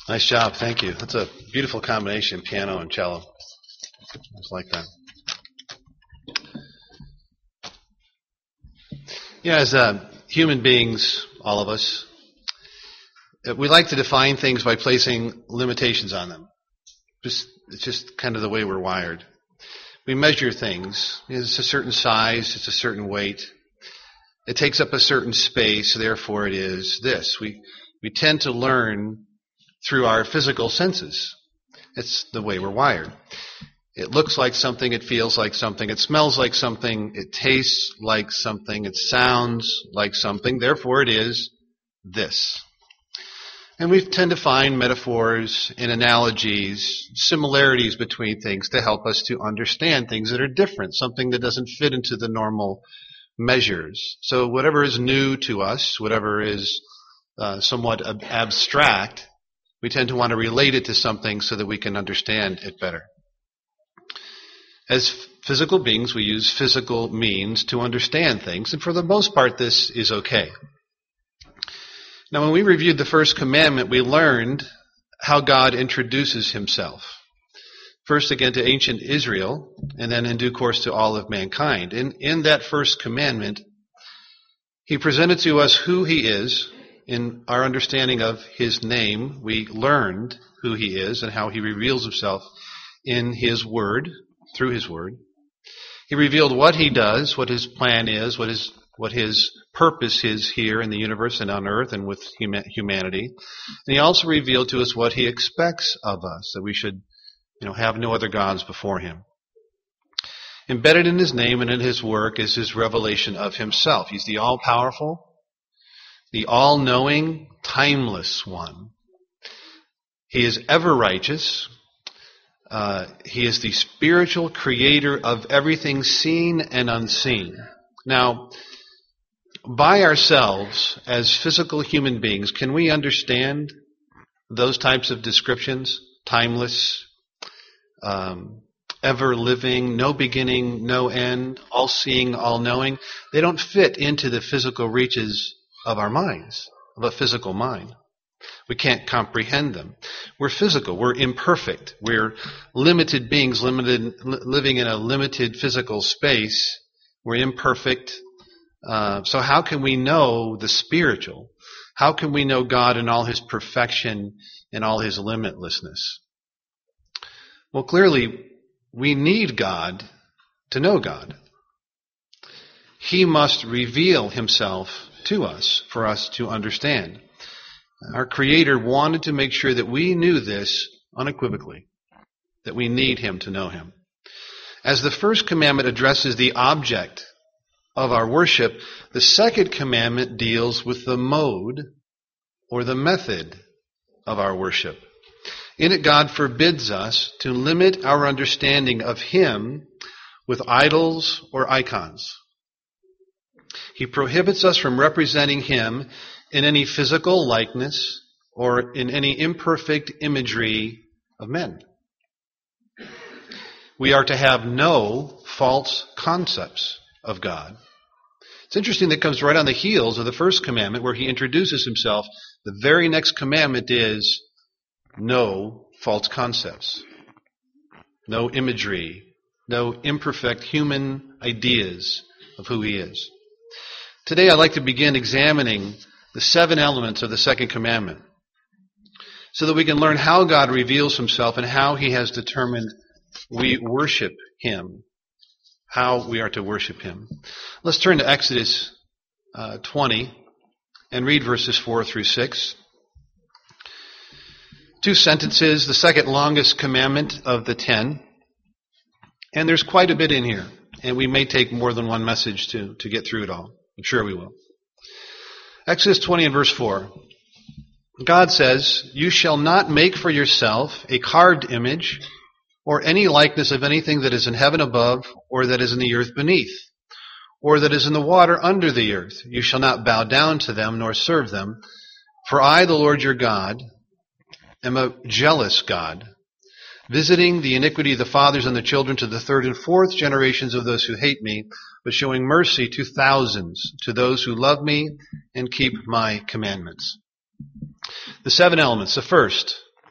Nice job. Thank you. That's a beautiful combination, piano and cello. I just like that. Yeah, as human beings, all of us, we like to define things by placing limitations on them. It's just kind of the way we're wired. We measure things. It's a certain size. It's a certain weight. It takes up a certain space. Therefore, it is this. We tend to learn through our physical senses. It's the way we're wired. It looks like something. It feels like something. It smells like something. It tastes like something. It sounds like something. Therefore, it is this. And we tend to find metaphors and analogies, similarities between things to help us to understand things that are different, something that doesn't fit into the normal measures. So whatever is new to us, whatever is somewhat abstract, we tend to want to relate it to something so that we can understand it better. As physical beings, we use physical means to understand things, and for the most part, this is okay. Now, when we reviewed the first commandment, we learned how God introduces himself. First, again, to ancient Israel, and then in due course to all of mankind. In that first commandment, he presented to us who he is. In our understanding of his name, we learned who he is and how he reveals himself in his word, through his word. He revealed what he does, what his plan is, what his purpose is here in the universe and on earth and with humanity. And he also revealed to us what he expects of us, that we should, have no other gods before him. Embedded in his name and in his work is his revelation of himself. He's the all-powerful, the all-knowing, timeless one. He is ever righteous. He is the spiritual creator of everything seen and unseen. Now, by ourselves, as physical human beings, can we understand those types of descriptions? Timeless, ever-living, no beginning, no end, all-seeing, all-knowing. They don't fit into the physical reaches of our minds, of a physical mind. We can't comprehend them. We're physical. We're imperfect. We're limited beings, living in a limited physical space. We're imperfect. So how can we know the spiritual? How can we know God in all his perfection and all his limitlessness? Well, clearly, we need God to know God. He must reveal himself to us for us to understand. Our Creator wanted to make sure that we knew this unequivocally, that we need him to know him. As the first commandment addresses the object of our worship, the second commandment deals with the mode or the method of our worship. In it, God forbids us to limit our understanding of him with idols or icons. He prohibits us from representing him in any physical likeness or in any imperfect imagery of men. We are to have no false concepts of God. It's interesting that comes right on the heels of the first commandment where he introduces himself. The very next commandment is no false concepts, no imagery, no imperfect human ideas of who he is. Today I'd like to begin examining the 7 elements of the second commandment so that we can learn how God reveals himself and how he has determined we worship him, how we are to worship him. Let's turn to Exodus 20 and read verses 4 through 6. 2 sentences, the second longest commandment of the 10. And there's quite a bit in here, and we may take more than one message to get through it all. I'm sure we will. Exodus 20 and verse 4. God says, "You shall not make for yourself a carved image or any likeness of anything that is in heaven above or that is in the earth beneath or that is in the water under the earth. You shall not bow down to them nor serve them. For I, the Lord your God, am a jealous God, visiting the iniquity of the fathers and the children to the 3rd and 4th generations of those who hate me, but showing mercy to thousands, to those who love me and keep my commandments." The 7 elements. The first,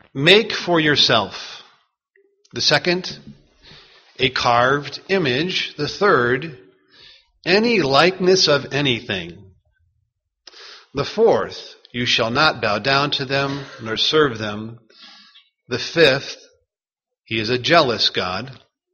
Make for yourself. The second, a carved image. The third, any likeness of anything. The fourth, you shall not bow down to them nor serve them. The fifth, he is a jealous God.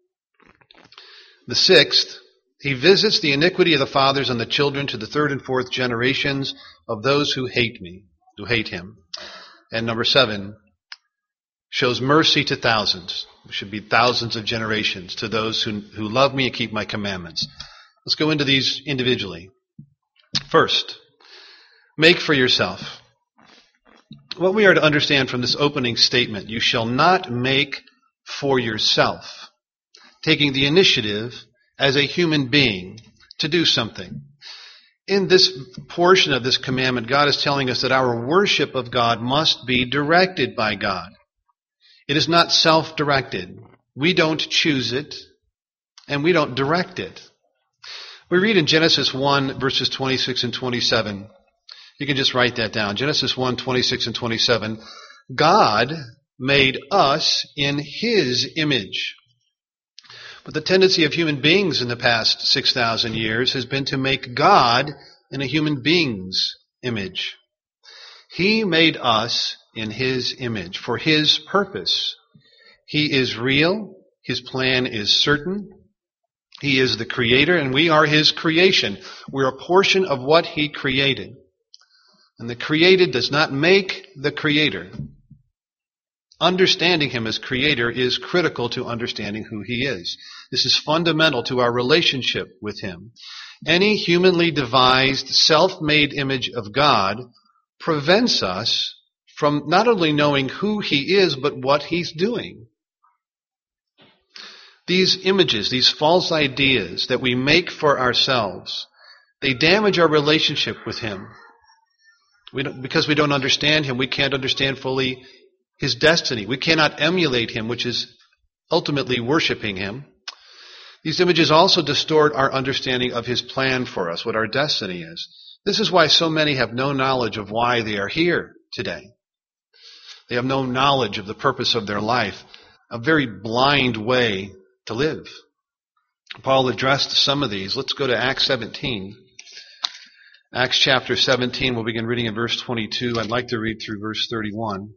The sixth, he visits the iniquity of the fathers on the children to the third and fourth generations of those who hate him. And number 7, shows mercy to thousands. It should be thousands of generations to those who love me and keep my commandments. Let's go into these individually. First, make for yourself. What we are to understand from this opening statement, you shall not make for yourself, taking the initiative as a human being to do something. In this portion of this commandment, God is telling us that our worship of God must be directed by God. It is not self-directed. We don't choose it, and we don't direct it. We read in Genesis 1, verses 26 and 27. You can just write that down. Genesis 1, 26 and 27. God made us in His image. But the tendency of human beings in the past 6,000 years has been to make God in a human being's image. He made us in His image for His purpose. He is real. His plan is certain. He is the Creator, and we are His creation. We're a portion of what He created. And the created does not make the Creator. Understanding Him as Creator is critical to understanding who He is. This is fundamental to our relationship with Him. Any humanly devised, self-made image of God prevents us from not only knowing who He is, but what He's doing. These images, these false ideas that we make for ourselves, they damage our relationship with Him. Because we don't understand Him, we can't understand fully His destiny. We cannot emulate Him, which is ultimately worshiping Him. These images also distort our understanding of His plan for us, what our destiny is. This is why so many have no knowledge of why they are here today. They have no knowledge of the purpose of their life, a very blind way to live. Paul addressed some of these. Let's go to Acts 17. Acts chapter 17, we'll begin reading in verse 22. I'd like to read through verse 31.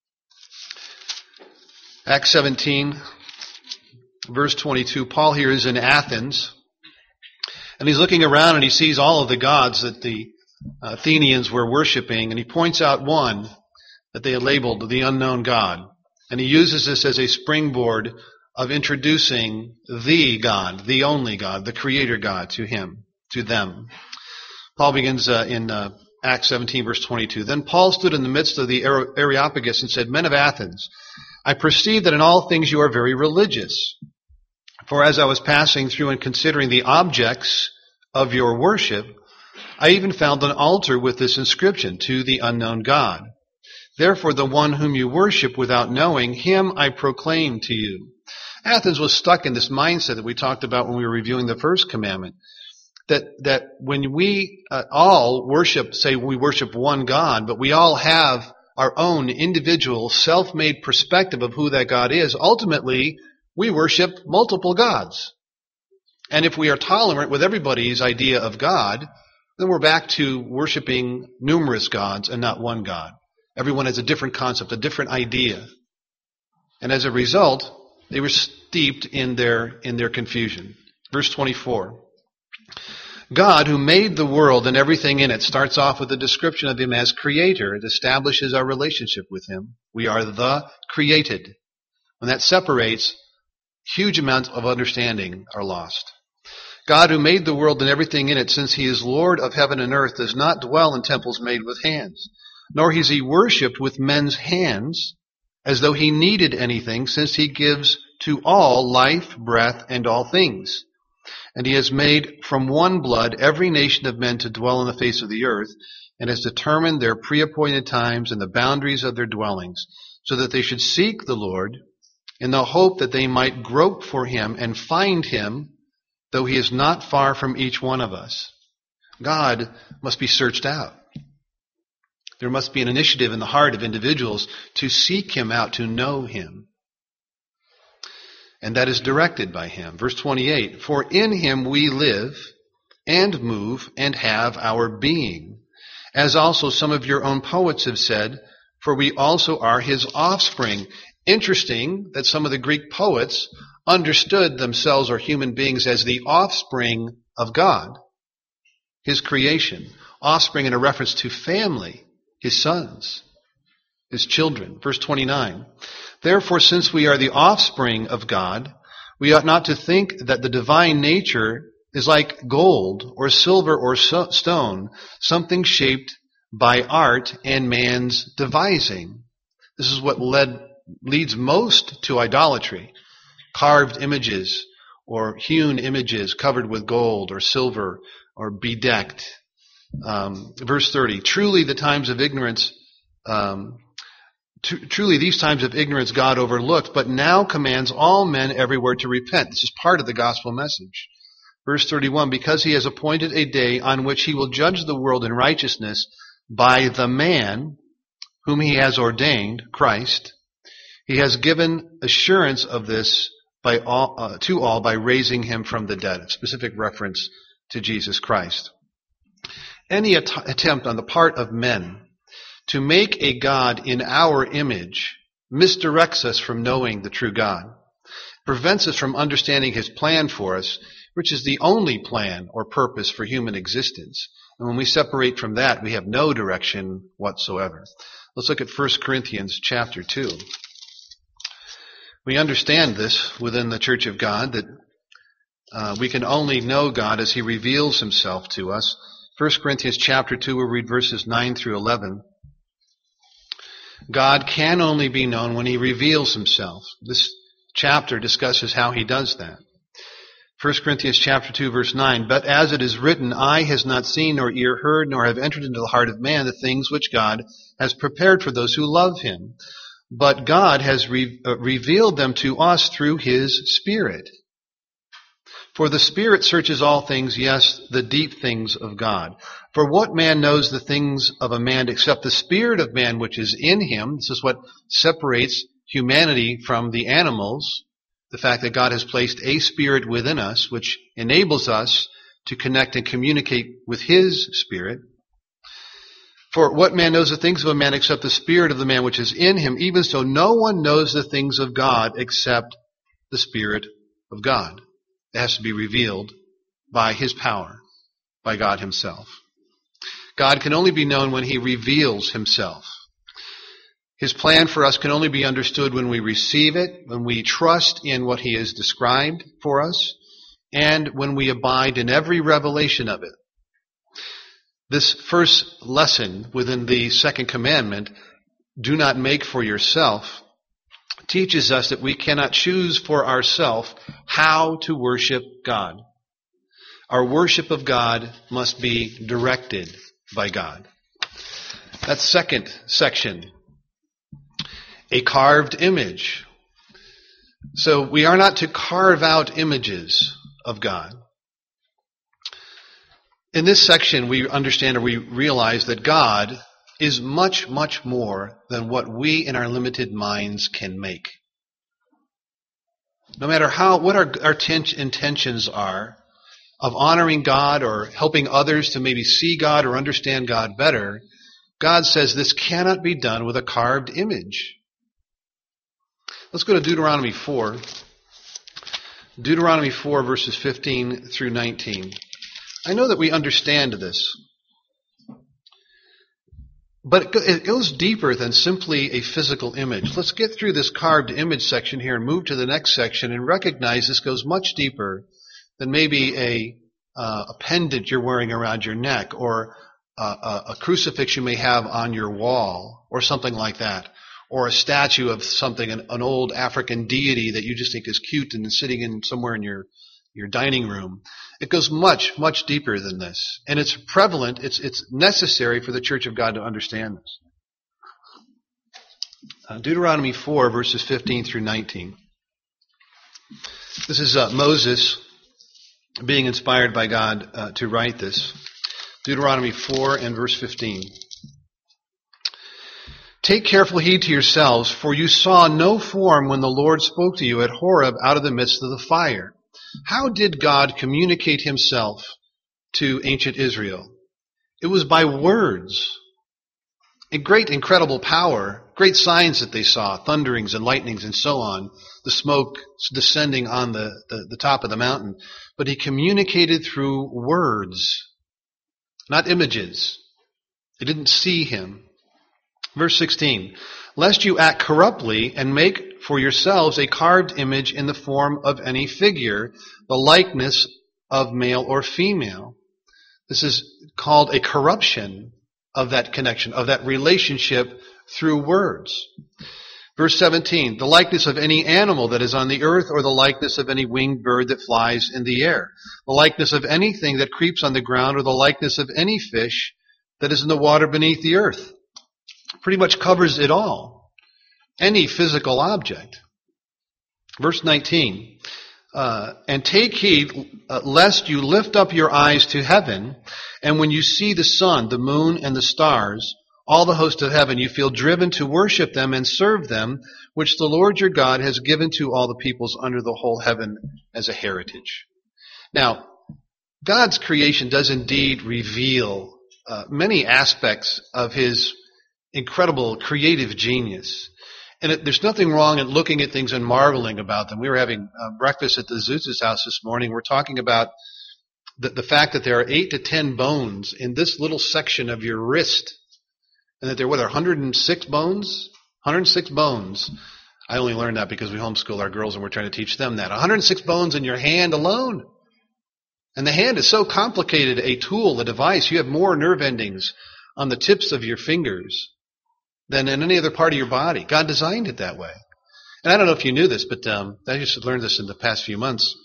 Acts 17, verse 22. Paul here is in Athens, and he's looking around and he sees all of the gods that the Athenians were worshiping, and he points out one that they had labeled the unknown God. And he uses this as a springboard of introducing the God, the only God, the Creator God to them. Paul begins in Acts 17, verse 22. Then Paul stood in the midst of the Areopagus and said, Men of Athens, I perceive that in all things you are very religious. For as I was passing through and considering the objects of your worship, I even found an altar with this inscription, To the unknown God. Therefore the one whom you worship without knowing, him I proclaim to you. Athens was stuck in this mindset that we talked about when we were reviewing the first commandment. That when we all worship, say we worship one God, but we all have our own individual self-made perspective of who that God is, ultimately we worship multiple gods. And if we are tolerant with everybody's idea of God, then we're back to worshiping numerous gods and not one God. Everyone has a different concept, a different idea. And as a result, they were steeped in their confusion. Verse 24. God, who made the world and everything in it, starts off with a description of Him as Creator. It establishes our relationship with Him. We are the created. When that separates, huge amounts of understanding are lost. God, who made the world and everything in it, since He is Lord of heaven and earth, does not dwell in temples made with hands, nor is He worshipped with men's hands, as though He needed anything, since He gives to all life, breath, and all things. And He has made from one blood every nation of men to dwell on the face of the earth, and has determined their pre-appointed times and the boundaries of their dwellings, so that they should seek the Lord in the hope that they might grope for Him and find Him, though He is not far from each one of us. God must be searched out. There must be an initiative in the heart of individuals to seek him out, to know him. And that is directed by him. Verse 28, for in him we live and move and have our being. As also some of your own poets have said, for we also are his offspring. Interesting that some of the Greek poets understood themselves or human beings as the offspring of God, his creation. Offspring in a reference to family, his sons, his children. Verse 29, therefore, since we are the offspring of God, we ought not to think that the divine nature is like gold or silver or stone, something shaped by art and man's devising. This is what leads most to idolatry. Carved images or hewn images covered with gold or silver or bedecked. Verse 30, truly these times of ignorance God overlooked, but now commands all men everywhere to repent. This is part of the gospel message. Verse 31, because he has appointed a day on which he will judge the world in righteousness by the man whom he has ordained, Christ. He has given assurance of this to all by raising him from the dead. A specific reference to Jesus Christ. Any attempt on the part of men to make a God in our image misdirects us from knowing the true God, prevents us from understanding his plan for us, which is the only plan or purpose for human existence. And when we separate from that, we have no direction whatsoever. Let's look at 1 Corinthians chapter 2. We understand this within the Church of God, that we can only know God as he reveals himself to us. 1 Corinthians chapter 2, we'll read verses 9 through 11. God can only be known when he reveals himself. This chapter discusses how he does that. 1 Corinthians chapter 2, verse 9, but as it is written, eye has not seen, nor ear heard, nor have entered into the heart of man the things which God has prepared for those who love him. But God has revealed them to us through his Spirit. For the Spirit searches all things, yes, the deep things of God. For what man knows the things of a man except the spirit of man which is in him? This is what separates humanity from the animals. The fact that God has placed a spirit within us, which enables us to connect and communicate with his Spirit. For what man knows the things of a man except the spirit of the man which is in him? Even so, no one knows the things of God except the Spirit of God. It has to be revealed by his power, by God himself. God can only be known when he reveals himself. His plan for us can only be understood when we receive it, when we trust in what he has described for us, and when we abide in every revelation of it. This first lesson within the second commandment, do not make for yourself, teaches us that we cannot choose for ourselves how to worship God. Our worship of God must be directed by God. That's second section. A carved image. So we are not to carve out images of God. In this section, we understand or we realize that God is much, much more than what we in our limited minds can make. No matter what our intentions are of honoring God or helping others to maybe see God or understand God better, God says this cannot be done with a carved image. Let's go to Deuteronomy 4. Deuteronomy 4, verses 15 through 19. I know that we understand this, but it goes deeper than simply a physical image. Let's get through this carved image section here and move to the next section and recognize this goes much deeper than maybe a pendant you're wearing around your neck or a crucifix you may have on your wall or something like that, or a statue of something, an old African deity that you just think is cute and is sitting in somewhere in your dining room. It goes much, much deeper than this. And it's prevalent, it's necessary for the Church of God to understand this. Deuteronomy 4, verses 15 through 19. This is Moses being inspired by God to write this. Deuteronomy 4 and verse 15. Take careful heed to yourselves, for you saw no form when the Lord spoke to you at Horeb out of the midst of the fire. How did God communicate himself to ancient Israel? It was by words. A great, incredible power, great signs that they saw, thunderings and lightnings and so on, the smoke descending on the top of the mountain. But he communicated through words, not images. They didn't see him. Verse 16, lest you act corruptly and make for yourselves a carved image in the form of any figure, the likeness of male or female. This is called a corruption of that connection, of that relationship through words. Verse 17, the likeness of any animal that is on the earth, or the likeness of any winged bird that flies in the air, the likeness of anything that creeps on the ground, or the likeness of any fish that is in the water beneath the earth. Pretty much covers it all. Any physical object. Verse 19, and take heed lest you lift up your eyes to heaven, and when you see the sun, the moon, and the stars, all the host of heaven, you feel driven to worship them and serve them, which the Lord your God has given to all the peoples under the whole heaven as a heritage. Now, God's creation does indeed reveal many aspects of his incredible creative genius. And there's nothing wrong in looking at things and marveling about them. We were having breakfast at the Zuz's house this morning. We're talking about the fact that there are 8 to 10 bones in this little section of your wrist. And that there were 106 bones? 106 bones. I only learned that because we homeschool our girls and we're trying to teach them that. 106 bones in your hand alone. And the hand is so complicated a tool, a device. You have more nerve endings on the tips of your fingers than in any other part of your body. God designed it that way. And I don't know if you knew this, but I just learned this in the past few months.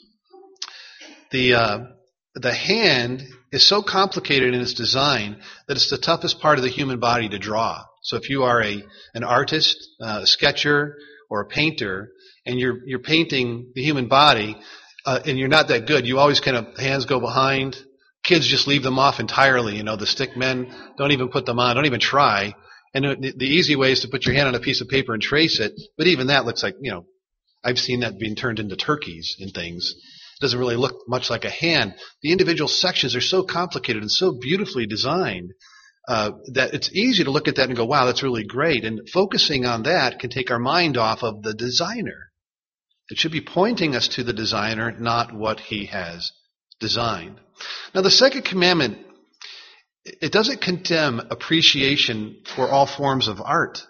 The hand is so complicated in its design that it's the toughest part of the human body to draw. So if you are an artist, a sketcher, or a painter, and you're painting the human body, and you're not that good, you always kind of, hands go behind. Kids just leave them off entirely. You know, the stick men don't even put them on, don't even try. And the easy way is to put your hand on a piece of paper and trace it. But even that looks like, I've seen that being turned into turkeys and things. It doesn't really look much like a hand. The individual sections are so complicated and so beautifully designed that it's easy to look at that and go, wow, that's really great. And focusing on that can take our mind off of the designer. It should be pointing us to the designer, not what he has designed. Now, the second commandment, it doesn't condemn appreciation for all forms of art.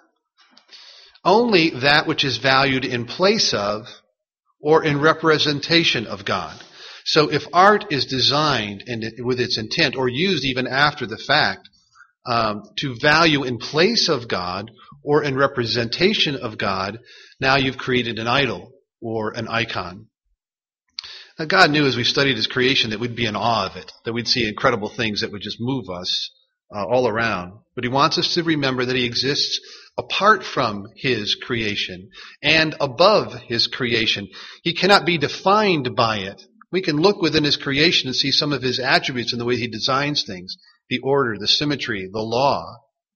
Only that which is valued in place of or in representation of God. So if art is designed and with its intent or used even after the fact to value in place of God or in representation of God, now you've created an idol or an icon. Now, God knew as we studied his creation that we'd be in awe of it, that we'd see incredible things that would just move us all around. But he wants us to remember that he exists apart from his creation and above his creation. He cannot be defined by it. We can look within his creation and see some of his attributes in the way he designs things, the order, the symmetry, the law,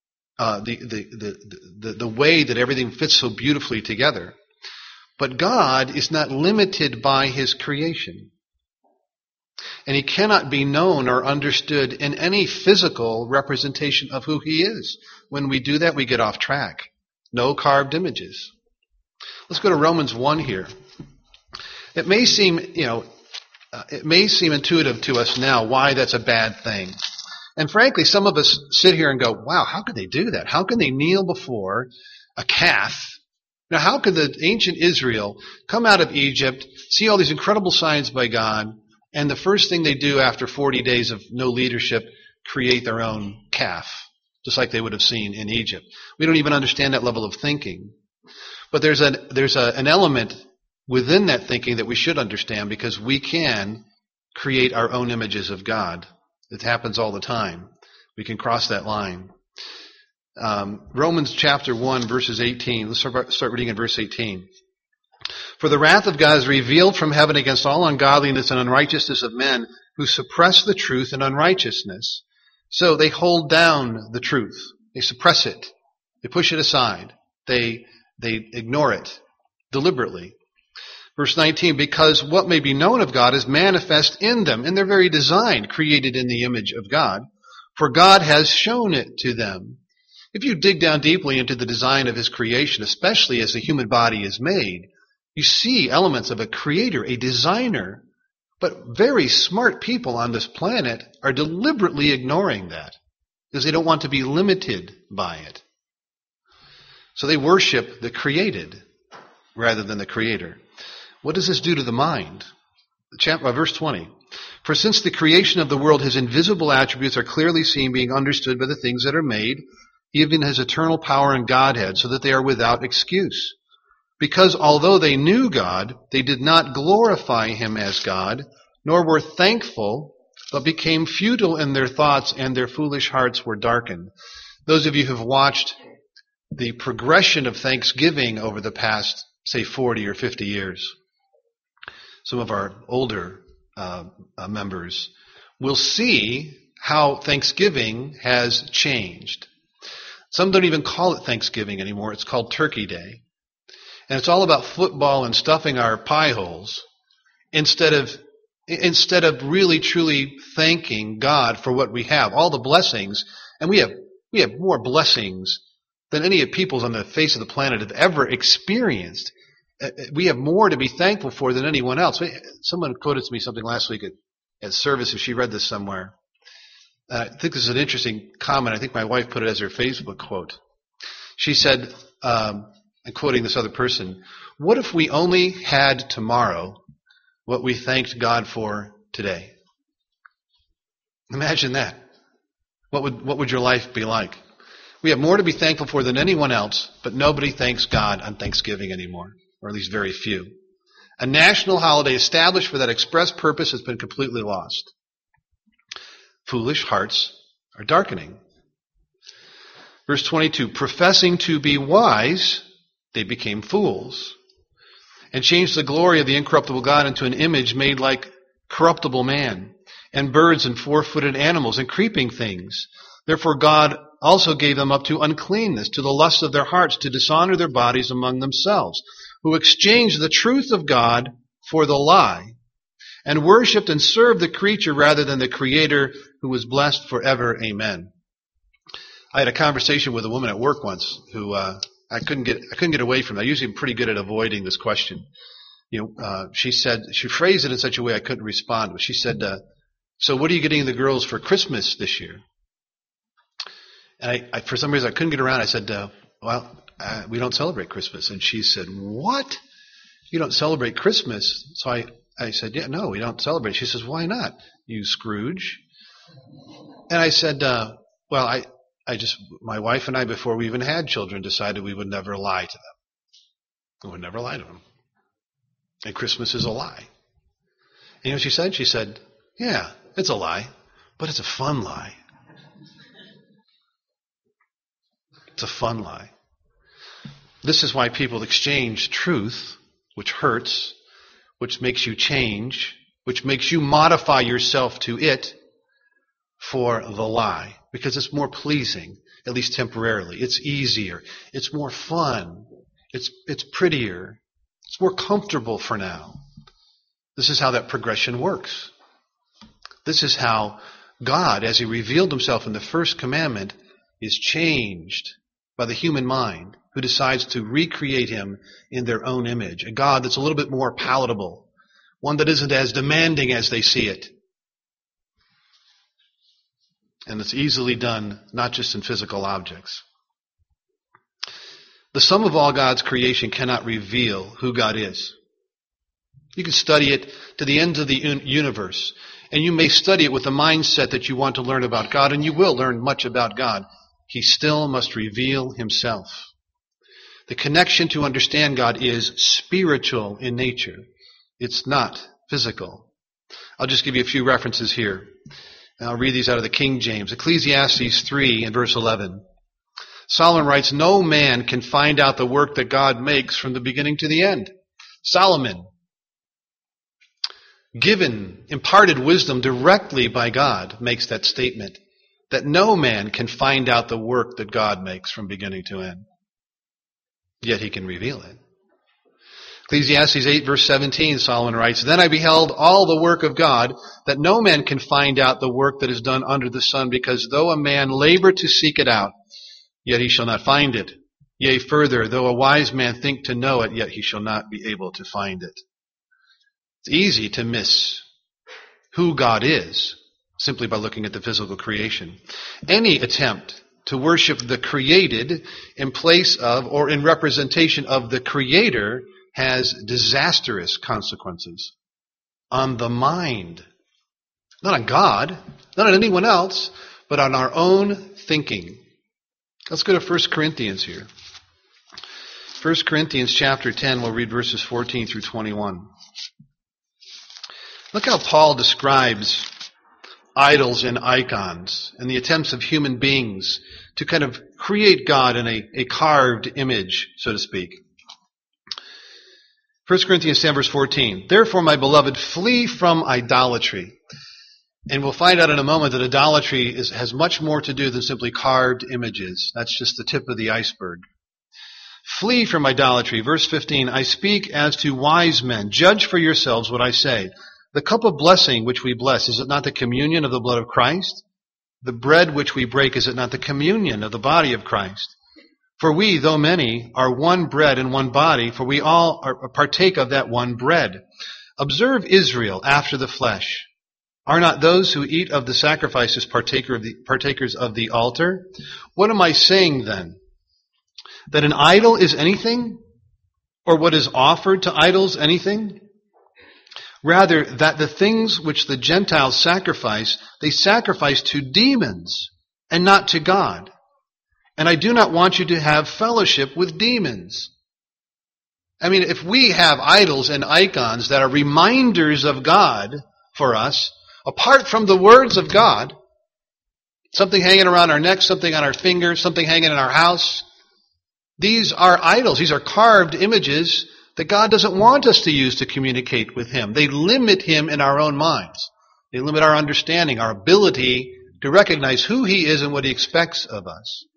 the way that everything fits so beautifully together. But God is not limited by his creation. And he cannot be known or understood in any physical representation of who he is. When we do that, we get off track. No carved images. Let's go to Romans 1 here. It may seem, intuitive to us now why that's a bad thing. And frankly, some of us sit here and go, wow, how could they do that? How can they kneel before a calf? Now, how could the ancient Israel come out of Egypt, see all these incredible signs by God, and the first thing they do after 40 days of no leadership, create their own calf, just like they would have seen in Egypt? We don't even understand that level of thinking. But there's an element within that thinking that we should understand, because we can create our own images of God. It happens all the time. We can cross that line. Romans chapter 1, verses 18. Let's start reading in verse 18. For the wrath of God is revealed from heaven against all ungodliness and unrighteousness of men who suppress the truth in unrighteousness. So they hold down the truth. They suppress it. They push it aside. They ignore it deliberately. Verse 19, because what may be known of God is manifest in them, in their very design, created in the image of God, for God has shown it to them. If you dig down deeply into the design of His creation, especially as the human body is made, you see elements of a creator, a designer. But very smart people on this planet are deliberately ignoring that because they don't want to be limited by it. So they worship the created rather than the creator. What does this do to the mind? Verse 20. For since the creation of the world, His invisible attributes are clearly seen, being understood by the things that are made, even His eternal power and Godhead, so that they are without excuse. Because although they knew God, they did not glorify Him as God, nor were thankful, but became futile in their thoughts, and their foolish hearts were darkened. Those of you who have watched the progression of Thanksgiving over the past, say, 40 or 50 years, some of our older members will see how Thanksgiving has changed. Some don't even call it Thanksgiving anymore. It's called Turkey Day. And it's all about football and stuffing our pie holes instead of really truly thanking God for what we have, all the blessings. And we have more blessings than any peoples on the face of the planet have ever experienced. We have more to be thankful for than anyone else. Someone quoted to me something last week at service, if she read this somewhere. I think this is an interesting comment. I think my wife put it as her Facebook quote. She said, and quoting this other person, what if we only had tomorrow what we thanked God for today? Imagine that. What would your life be like? We have more to be thankful for than anyone else, but nobody thanks God on Thanksgiving anymore, or at least very few. A national holiday established for that express purpose has been completely lost. Foolish hearts are darkening. Verse 22, professing to be wise, they became fools, and changed the glory of the incorruptible God into an image made like corruptible man, and birds and four-footed animals and creeping things. Therefore God also gave them up to uncleanness, to the lust of their hearts, to dishonor their bodies among themselves, who exchanged the truth of God for the lie, and worshipped and served the creature rather than the Creator, who was blessed forever. Amen. I had a conversation with a woman at work once who I couldn't get away from. I usually am pretty good at avoiding this question. She phrased it in such a way I couldn't respond. But she said, "So what are you getting the girls for Christmas this year?" And I for some reason I couldn't get around. I said, we don't celebrate Christmas. And she said, "What? You don't celebrate Christmas?" So I said, "Yeah, no, we don't celebrate." She says, "Why not, you Scrooge?" And I said, my wife and I, before we even had children, decided we would never lie to them. We would never lie to them. And Christmas is a lie. And you know what she said? She said, "Yeah, it's a lie, but it's a fun lie." It's a fun lie. This is why people exchange truth, which hurts, which makes you change, which makes you modify yourself to it, for the lie. Because it's more pleasing, at least temporarily. It's easier. It's more fun. It's prettier. It's more comfortable for now. This is how that progression works. This is how God, as He revealed Himself in the first commandment, is changed by the human mind, who decides to recreate Him in their own image. A God that's a little bit more palatable. One that isn't as demanding as they see it. And it's easily done, not just in physical objects. The sum of all God's creation cannot reveal who God is. You can study it to the ends of the universe, and you may study it with the mindset that you want to learn about God, and you will learn much about God. He still must reveal Himself. The connection to understand God is spiritual in nature. It's not physical. I'll just give you a few references here. And I'll read these out of the King James. Ecclesiastes 3 and verse 11. Solomon writes, "No man can find out the work that God makes from the beginning to the end." Solomon, imparted wisdom directly by God, makes that statement. that no man can find out the work that God makes from beginning to end. Yet he can reveal it. Ecclesiastes 8 verse 17, Solomon writes, Then I beheld all the work of God, that no man can find out the work that is done under the sun, because though a man labor to seek it out, yet he shall not find it. Yea, further, though a wise man think to know it, yet he shall not be able to find it. It's easy to miss who God is simply by looking at the physical creation. Any attempt to worship the created in place of or in representation of the Creator has disastrous consequences on the mind. Not on God, not on anyone else, but on our own thinking. Let's go to 1 Corinthians here. 1 Corinthians chapter 10, we'll read verses 14 through 21. Look how Paul describes idols and icons and the attempts of human beings to kind of create God in a carved image, so to speak. 1 Corinthians 10 verse 14, Therefore, my beloved, flee from idolatry. And we'll find out in a moment that idolatry has much more to do than simply carved images. That's just the tip of the iceberg. Flee from idolatry. Verse 15, I speak as to wise men. Judge for yourselves what I say. The cup of blessing which we bless, is it not the communion of the blood of Christ? The bread which we break, is it not the communion of the body of Christ? For we, though many, are one bread and one body, for we all partake of that one bread. Observe Israel after the flesh. Are not those who eat of the sacrifices partakers of the altar? What am I saying then? That an idol is anything? Or what is offered to idols anything? Rather, that the things which the Gentiles sacrifice, they sacrifice to demons and not to God. And I do not want you to have fellowship with demons. I mean, if we have idols and icons that are reminders of God for us, apart from the words of God, something hanging around our neck, something on our finger, something hanging in our house, these are idols. These are carved images that God doesn't want us to use to communicate with Him. They limit Him in our own minds. They limit our understanding, our ability to recognize who He is and what He expects of us.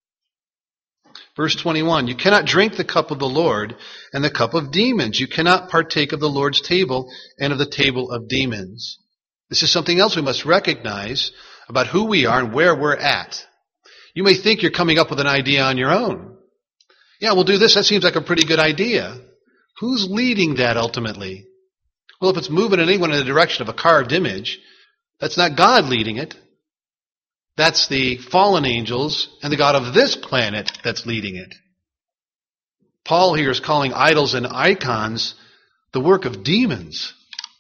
Verse 21, you cannot drink the cup of the Lord and the cup of demons. You cannot partake of the Lord's table and of the table of demons. This is something else we must recognize about who we are and where we're at. You may think you're coming up with an idea on your own. Yeah, we'll do this. That seems like a pretty good idea. Who's leading that ultimately? Well, if it's moving anyone in the direction of a carved image, that's not God leading it. That's the fallen angels and the God of this planet that's leading it. Paul here is calling idols and icons the work of demons.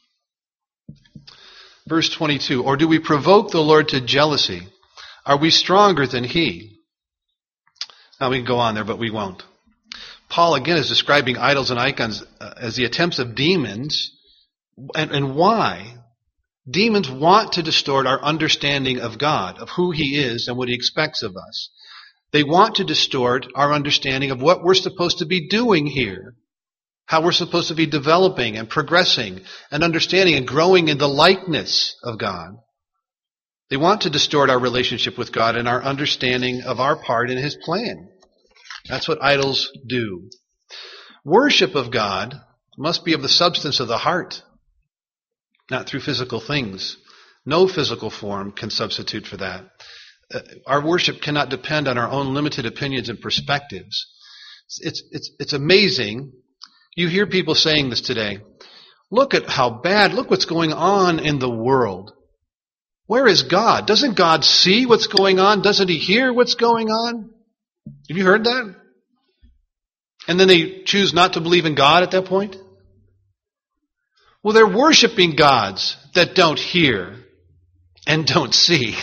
Verse 22, or do we provoke the Lord to jealousy? Are we stronger than He? Now we can go on there, but we won't. Paul again is describing idols and icons as the attempts of demons. And why? Demons want to distort our understanding of God, of who He is and what He expects of us. They want to distort our understanding of what we're supposed to be doing here, how we're supposed to be developing and progressing and understanding and growing in the likeness of God. They want to distort our relationship with God and our understanding of our part in His plan. That's what idols do. Worship of God must be of the substance of the heart, not through physical things. No physical form can substitute for that. Our worship cannot depend on our own limited opinions and perspectives. It's amazing. You hear people saying this today. Look at how bad, look what's going on in the world. Where is God? Doesn't God see what's going on? Doesn't He hear what's going on? Have you heard that? And then they choose not to believe in God at that point? Well, they're worshiping gods that don't hear and don't see.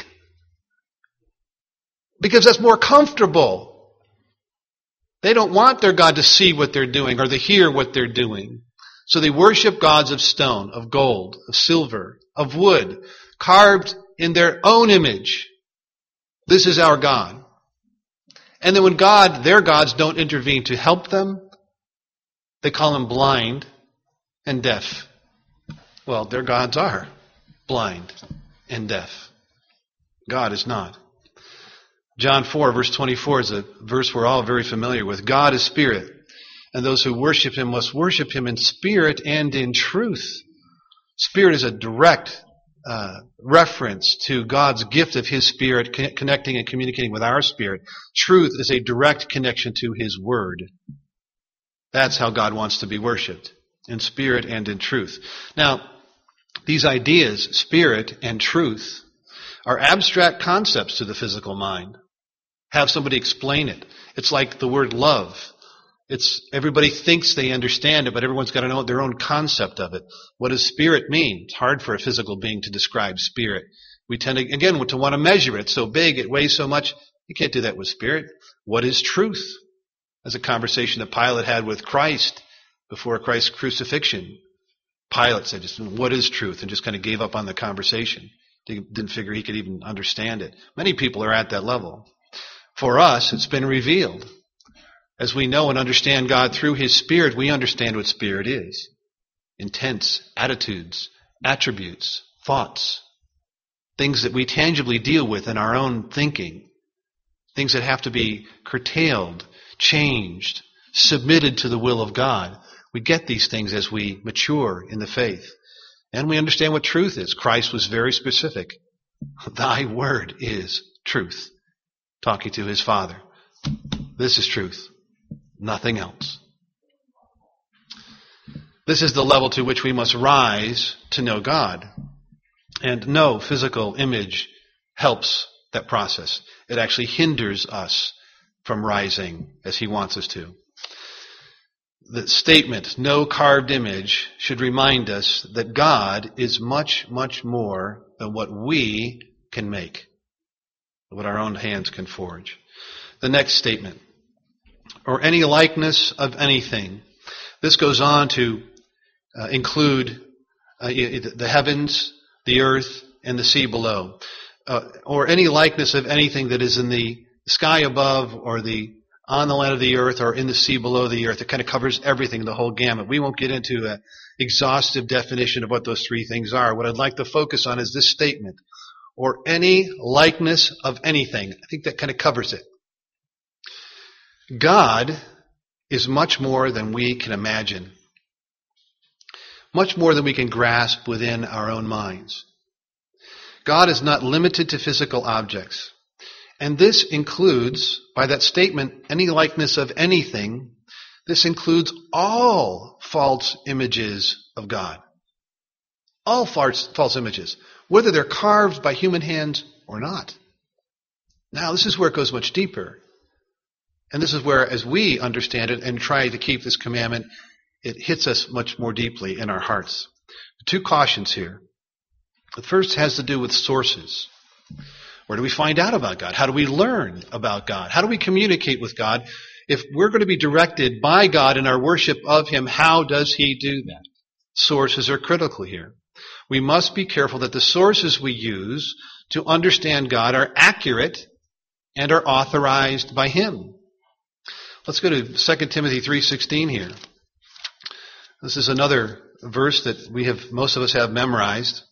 Because that's more comfortable. They don't want their God to see what they're doing or to hear what they're doing. So they worship gods of stone, of gold, of silver, of wood, carved in their own image. This is our God. And then when their gods don't intervene to help them, they call Him blind and deaf. Well, their gods are blind and deaf. God is not. John 4, verse 24 is a verse we're all very familiar with. God is spirit, and those who worship him must worship him in spirit and in truth. Spirit is a direct reference to God's gift of his spirit connecting and communicating with our spirit. Truth is a direct connection to his word. That's how God wants to be worshipped, in spirit and in truth. Now, these ideas, spirit and truth, are abstract concepts to the physical mind. Have somebody explain it. It's like the word love. Everybody thinks they understand it, but everyone's got to know their own concept of it. What does spirit mean? It's hard for a physical being to describe spirit. We tend to, again, to want to measure it. It's so big, it weighs so much. You can't do that with spirit. What is truth? That's a conversation that Pilate had with Christ before Christ's crucifixion. Pilate said, what is truth? And just kind of gave up on the conversation. Didn't figure he could even understand it. Many people are at that level. For us, it's been revealed. As we know and understand God through his Spirit, we understand what spirit is. Intents, attitudes, attributes, thoughts. Things that we tangibly deal with in our own thinking. Things that have to be curtailed, changed, submitted to the will of God. We get these things as we mature in the faith. And we understand what truth is. Christ was very specific. Thy word is truth. Talking to his Father. This is truth. Nothing else. This is the level to which we must rise to know God. And no physical image helps that process. It actually hinders us from rising as he wants us to. The statement, no carved image, should remind us that God is much, much more than what we can make, what our own hands can forge. The next statement, or any likeness of anything. This goes on to include the heavens, the earth, and the sea below. Or any likeness of anything that is in the sky above or on the land of the earth or in the sea below the earth. It kind of covers everything, the whole gamut. We won't get into an exhaustive definition of what those three things are. What I'd like to focus on is this statement, or any likeness of anything. I think that kind of covers it. God is much more than we can imagine. Much more than we can grasp within our own minds. God is not limited to physical objects. And this includes, by that statement, any likeness of anything, this includes all false images of God. All false images, whether they're carved by human hands or not. Now, this is where it goes much deeper. And this is where, as we understand it and try to keep this commandment, it hits us much more deeply in our hearts. Two cautions here. The first has to do with sources. Where do we find out about God? How do we learn about God? How do we communicate with God? If we're going to be directed by God in our worship of him, how does he do that? Sources are critical here. We must be careful that the sources we use to understand God are accurate and are authorized by him. Let's go to 2 Timothy 3:16 here. This is another verse that most of us have memorized.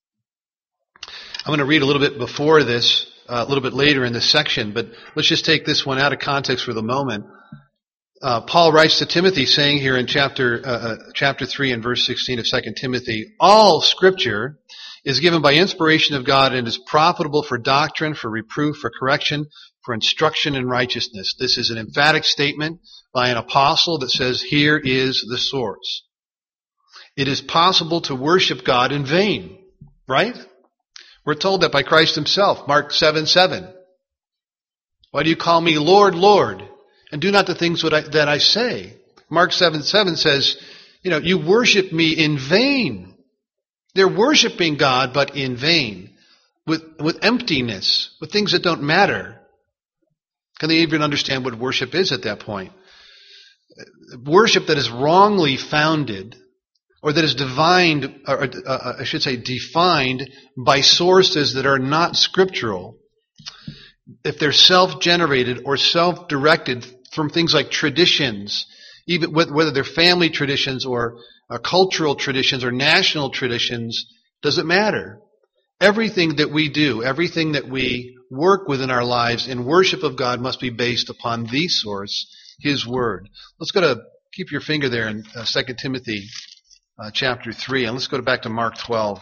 I'm going to read a little bit before this, a little bit later in this section, but let's just take this one out of context for the moment. Paul writes to Timothy saying here in chapter 3 and verse 16 of 2 Timothy, all Scripture is given by inspiration of God and is profitable for doctrine, for reproof, for correction, for instruction in righteousness. This is an emphatic statement by an apostle that says, here is the source. It is possible to worship God in vain, right? We're told that by Christ himself, Mark 7:7. Why do you call me Lord, Lord, and do not the things that I say? Mark 7:7 says, you worship me in vain. They're worshiping God, but in vain, with emptiness, with things that don't matter. Can they even understand what worship is at that point? Worship that is wrongly founded, or that is defined by sources that are not scriptural, if they're self-generated or self-directed from things like traditions, even whether they're family traditions or cultural traditions or national traditions, doesn't matter. Everything that we do, everything that we work with in our lives in worship of God must be based upon the source, His Word. Let's go to, keep your finger there in 2 Timothy chapter 3, and let's go back to Mark 12.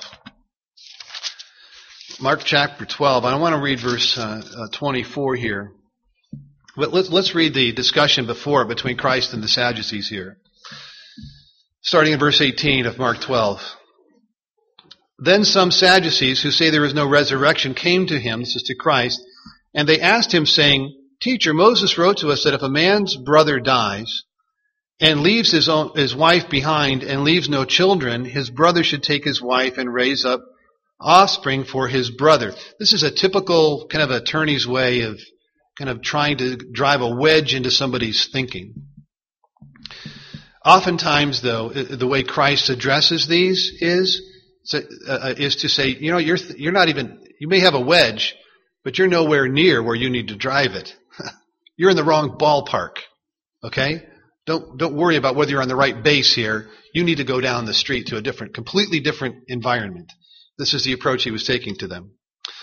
Mark chapter 12, I want to read verse 24 here. But let's read the discussion before between Christ and the Sadducees here. Starting in verse 18 of Mark 12. Then some Sadducees who say there is no resurrection came to him, this is to Christ, and they asked him, saying, Teacher, Moses wrote to us that if a man's brother dies and leaves his wife behind and leaves no children, his brother should take his wife and raise up offspring for his brother. This is a typical kind of attorney's way of kind of trying to drive a wedge into somebody's thinking. Oftentimes, though, the way Christ addresses these is to say, you're not even, you may have a wedge, but you're nowhere near where you need to drive it. You're in the wrong ballpark. Okay? Don't worry about whether you're on the right base here. You need to go down the street to a completely different environment. This is the approach he was taking to them.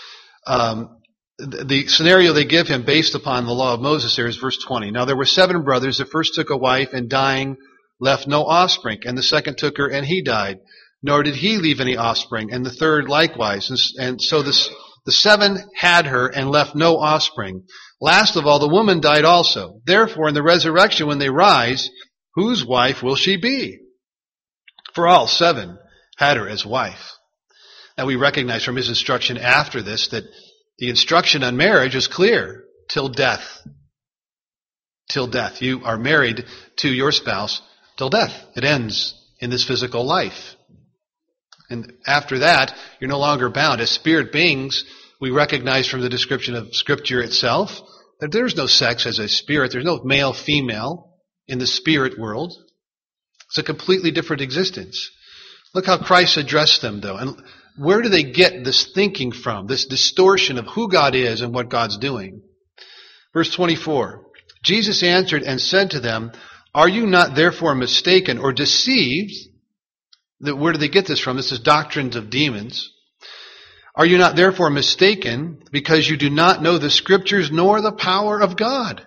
The scenario they give him based upon the law of Moses here is verse 20. Now there were 7 brothers. The first took a wife and dying left no offspring. And the second took her and he died. Nor did he leave any offspring. And the third likewise. And so the 7 had her and left no offspring. Last of all, the woman died also. Therefore, in the resurrection, when they rise, whose wife will she be? For all 7 had her as wife. Now we recognize from his instruction after this that the instruction on marriage is clear. Till death. Till death. You are married to your spouse till death. It ends in this physical life. And after that, you're no longer bound. As spirit beings, we recognize from the description of Scripture itself that there's no sex as a spirit. There's no male-female in the spirit world. It's a completely different existence. Look how Christ addressed them, though. And where do they get this thinking from, this distortion of who God is and what God's doing? Verse 24, Jesus answered and said to them, Are you not therefore mistaken or deceived? Where do they get this from? This is doctrines of demons. Are you not therefore mistaken because you do not know the Scriptures nor the power of God?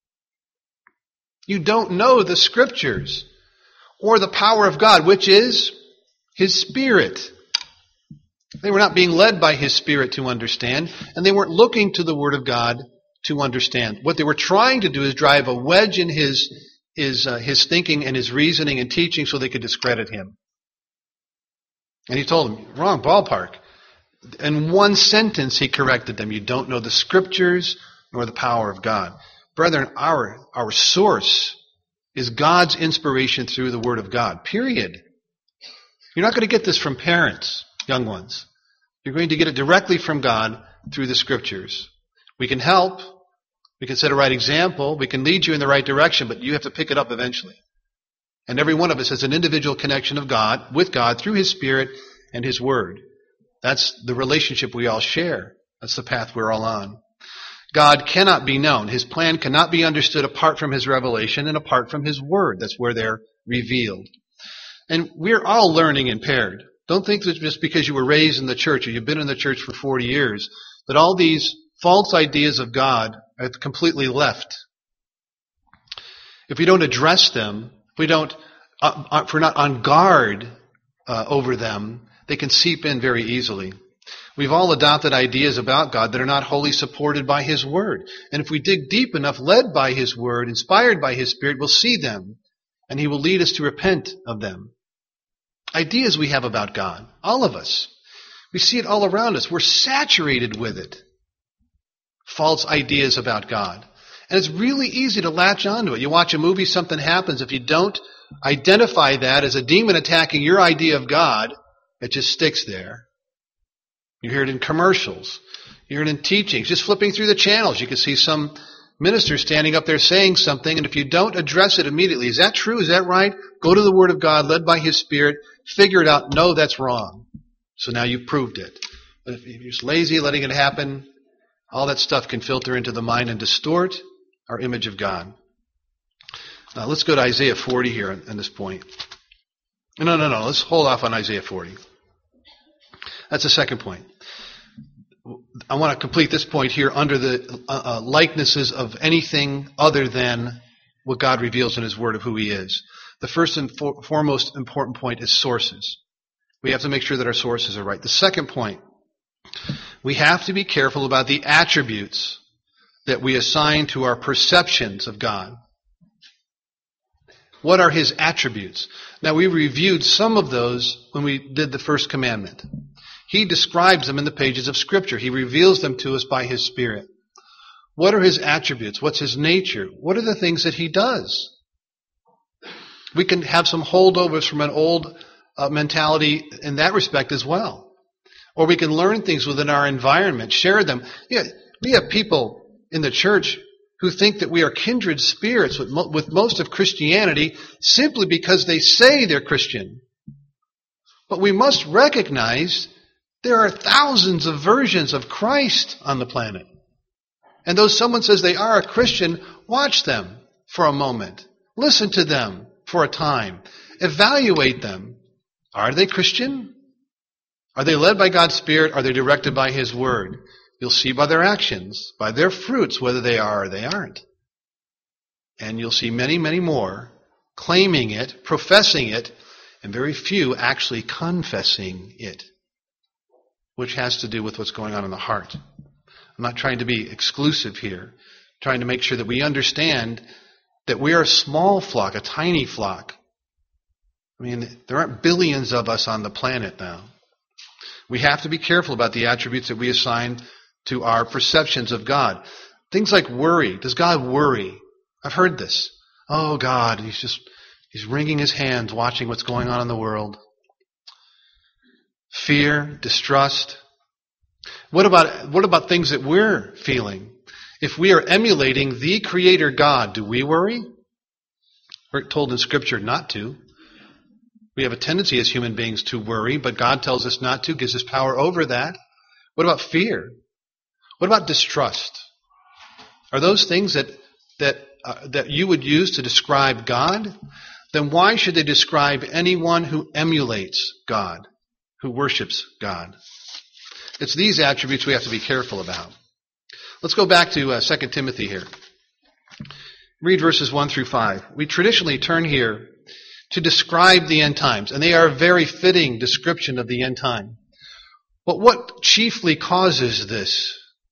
You don't know the Scriptures or the power of God, which is His Spirit. They were not being led by His Spirit to understand, and they weren't looking to the Word of God to understand. What they were trying to do is drive a wedge in his thinking and his reasoning and teaching so they could discredit Him. And He told them, wrong ballpark. In one sentence, He corrected them. You don't know the Scriptures nor the power of God. Brethren, our source is God's inspiration through the Word of God. Period. You're not going to get this from parents, young ones. You're going to get it directly from God through the Scriptures. We can help. We can set a right example. We can lead you in the right direction, but you have to pick it up eventually. And every one of us has an individual connection of God, with God, through His Spirit and His Word. That's the relationship we all share. That's the path we're all on. God cannot be known. His plan cannot be understood apart from His revelation and apart from His Word. That's where they're revealed. And we're all learning impaired. Don't think that just because you were raised in the church or you've been in the church for 40 years, that all these false ideas of God are completely left. If we don't address them, if we're not on guard over them, they can seep in very easily. We've all adopted ideas about God that are not wholly supported by His Word. And if we dig deep enough, led by His Word, inspired by His Spirit, we'll see them, and He will lead us to repent of them. Ideas we have about God, all of us. We see it all around us. We're saturated with it. False ideas about God. And it's really easy to latch onto it. You watch a movie, something happens. If you don't identify that as a demon attacking your idea of God, it just sticks there. You hear it in commercials. You hear it in teachings. Just flipping through the channels, you can see some minister standing up there saying something, and if you don't address it immediately, is that true? Is that right? Go to the Word of God, led by His Spirit, figure it out. No, that's wrong. So now you've proved it. But if you're just lazy, letting it happen, all that stuff can filter into the mind and distort our image of God. Now let's go to Isaiah 40 here on this point. No. Let's hold off on Isaiah 40. That's the second point. I want to complete this point here under the likenesses of anything other than what God reveals in His Word of who He is. The first and foremost important point is sources. We have to make sure that our sources are right. The second point, we have to be careful about the attributes that we assign to our perceptions of God. What are His attributes? Now, we reviewed some of those when we did the first commandment. He describes them in the pages of Scripture. He reveals them to us by His Spirit. What are His attributes? What's His nature? What are the things that He does? We can have some holdovers from an old mentality in that respect as well. Or we can learn things within our environment, share them. Yeah, we have people in the church who think that we are kindred spirits with most of Christianity simply because they say they're Christian. But we must recognize there are thousands of versions of Christ on the planet. And though someone says they are a Christian, watch them for a moment. Listen to them for a time. Evaluate them. Are they Christian? Are they led by God's Spirit? Are they directed by His Word? You'll see by their actions, by their fruits, whether they are or they aren't. And you'll see many, many more claiming it, professing it, and very few actually confessing it, which has to do with what's going on in the heart. I'm not trying to be exclusive here. I'm trying to make sure that we understand that we are a small flock, a tiny flock. I mean, there aren't billions of us on the planet now. We have to be careful about the attributes that we assign to our perceptions of God. Things like worry. Does God worry? I've heard this. Oh, God, He's wringing His hands watching what's going on in the world. Fear, distrust. What about things that we're feeling? If we are emulating the Creator God, do we worry? We're told in Scripture not to. We have a tendency as human beings to worry, but God tells us not to, gives us power over that. What about fear? What about distrust? Are those things that you would use to describe God? Then why should they describe anyone who emulates God, who worships God? It's these attributes we have to be careful about. Let's go back to 2 Timothy here. Read verses 1 through 5. We traditionally turn here to describe the end times, and they are a very fitting description of the end time. But what chiefly causes this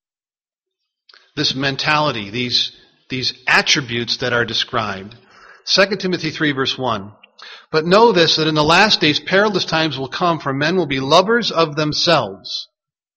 mentality, these attributes that are described? 2 Timothy 3 verse 1. But know this, that in the last days perilous times will come, for men will be lovers of themselves,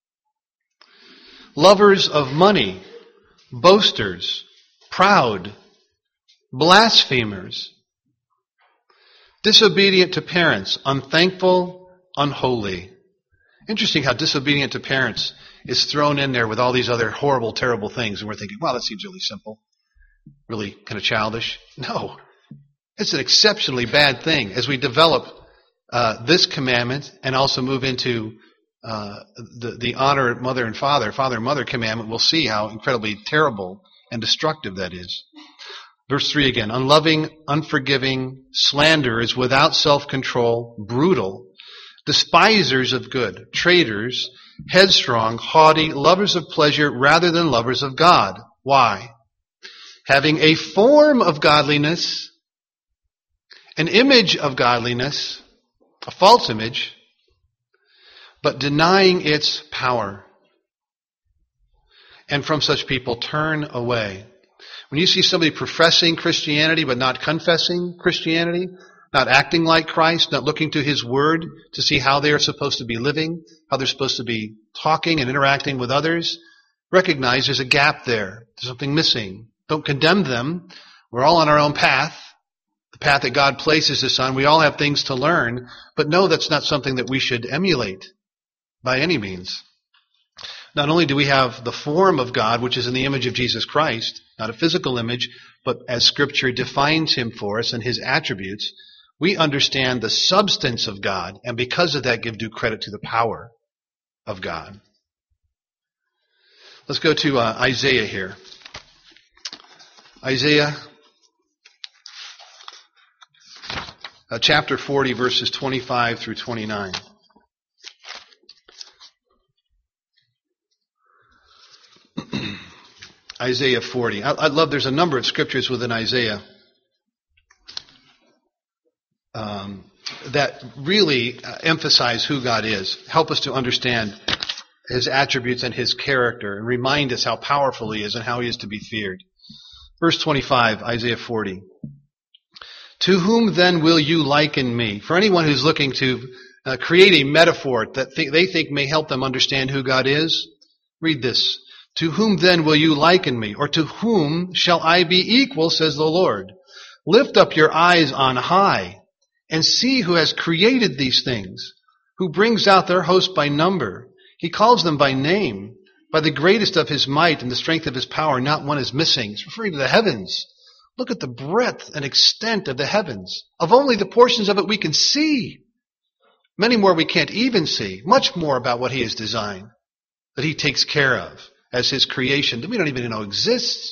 lovers of money, boasters, proud, blasphemers, disobedient to parents, unthankful, unholy. Interesting how disobedient to parents is thrown in there with all these other horrible, terrible things. And we're thinking, wow, that seems really simple, really kind of childish. No, it's an exceptionally bad thing. As we develop this commandment and also move into the honor mother and father and mother commandment, we'll see how incredibly terrible and destructive that is. Verse 3 again, unloving, unforgiving, slanderers, without self-control, brutal, despisers of good, traitors, headstrong, haughty, lovers of pleasure rather than lovers of God. Why? Having a form of godliness, an image of godliness, a false image, but denying its power. And from such people turn away. When you see somebody professing Christianity but not confessing Christianity, not acting like Christ, not looking to His Word to see how they are supposed to be living, how they're supposed to be talking and interacting with others, recognize there's a gap there. There's something missing. Don't condemn them. We're all on our own path, the path that God places us on. We all have things to learn, but no, that's not something that we should emulate by any means. Not only do we have the form of God, which is in the image of Jesus Christ, not a physical image, but as Scripture defines Him for us and His attributes, we understand the substance of God, and because of that give due credit to the power of God. Let's go to Isaiah here. Isaiah chapter 40, verses 25 through 29. Isaiah 40. I love, there's a number of scriptures within Isaiah that really emphasize who God is, help us to understand His attributes and His character, and remind us how powerful He is and how He is to be feared. Verse 25, Isaiah 40. To whom then will you liken me? For anyone who's looking to create a metaphor that they think may help them understand who God is, read this. To whom then will you liken me? Or to whom shall I be equal, says the Lord? Lift up your eyes on high and see who has created these things, who brings out their host by number. He calls them by name. By the greatest of His might and the strength of His power, not one is missing. It's referring to the heavens. Look at the breadth and extent of the heavens. Of only the portions of it we can see. Many more we can't even see. Much more about what He has designed, that He takes care of as His creation that we don't even know exists.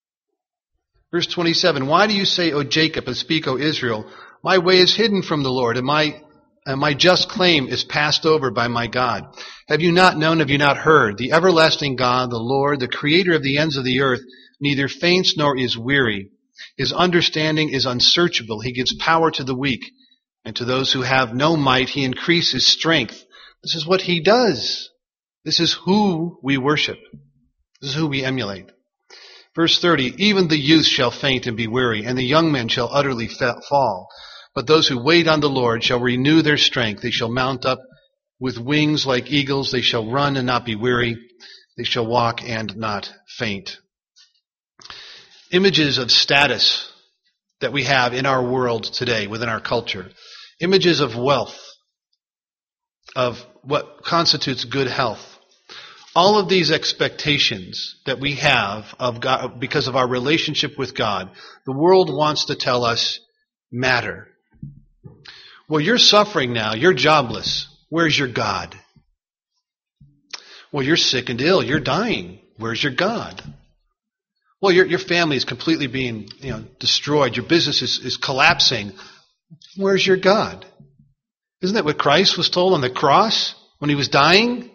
Verse 27, why do you say, O Jacob, and speak, O Israel, my way is hidden from the Lord, and my just claim is passed over by my God. Have you not known, have you not heard? The everlasting God, the Lord, the creator of the ends of the earth, neither faints nor is weary. His understanding is unsearchable. He gives power to the weak, and to those who have no might, He increases strength. This is what He does. This is who we worship. This is who we emulate. Verse 30, even the youth shall faint and be weary, and the young men shall utterly fall. But those who wait on the Lord shall renew their strength. They shall mount up with wings like eagles. They shall run and not be weary. They shall walk and not faint. Images of status that we have in our world today, within our culture. Images of wealth, of what constitutes good health. All of these expectations that we have of God, because of our relationship with God, the world wants to tell us matter. Well, you're suffering now. You're jobless. Where's your God? Well, you're sick and ill. You're dying. Where's your God? Well, your family is completely being destroyed. Your business is collapsing. Where's your God? Isn't that what Christ was told on the cross when He was dying?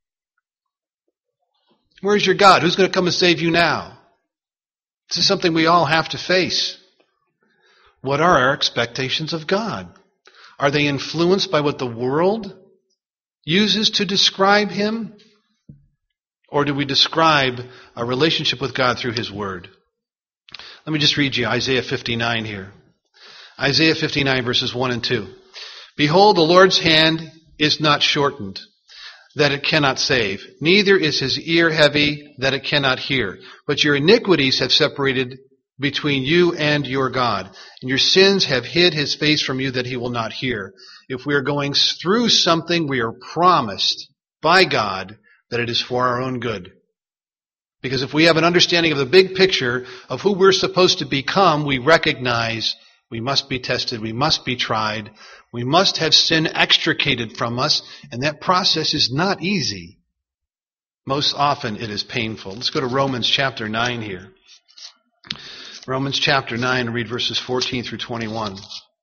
Where's your God? Who's going to come and save you now? This is something we all have to face. What are our expectations of God? Are they influenced by what the world uses to describe Him? Or do we describe a relationship with God through His Word? Let me just read you Isaiah 59 here. Isaiah 59 verses 1 and 2. Behold, the Lord's hand is not shortened, that it cannot save, neither is His ear heavy, that it cannot hear. But your iniquities have separated between you and your God, and your sins have hid His face from you, that He will not hear. If we are going through something, we are promised by God that it is for our own good. Because if we have an understanding of the big picture of who we're supposed to become, we recognize we must be tested, we must be tried, we must have sin extricated from us, and that process is not easy. Most often it is painful. Let's go to Romans chapter 9 here. Romans chapter 9, read verses 14 through 21.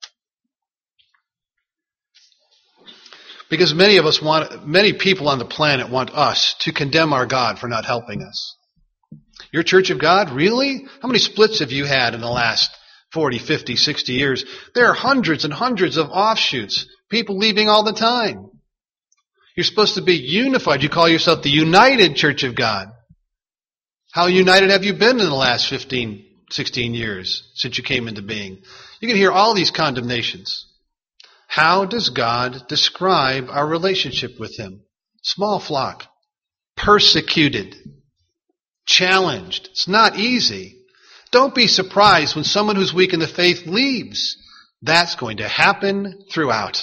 Because many people on the planet want us to condemn our God for not helping us. Your Church of God, really? How many splits have you had in the last 40, 50, 60 years? There are hundreds and hundreds of offshoots. People leaving all the time. You're supposed to be unified. You call yourself the United Church of God. How united have you been in the last 15, 16 years since you came into being? You can hear all these condemnations. How does God describe our relationship with Him? Small flock. Persecuted. Challenged. It's not easy. Don't be surprised when someone who's weak in the faith leaves. That's going to happen throughout.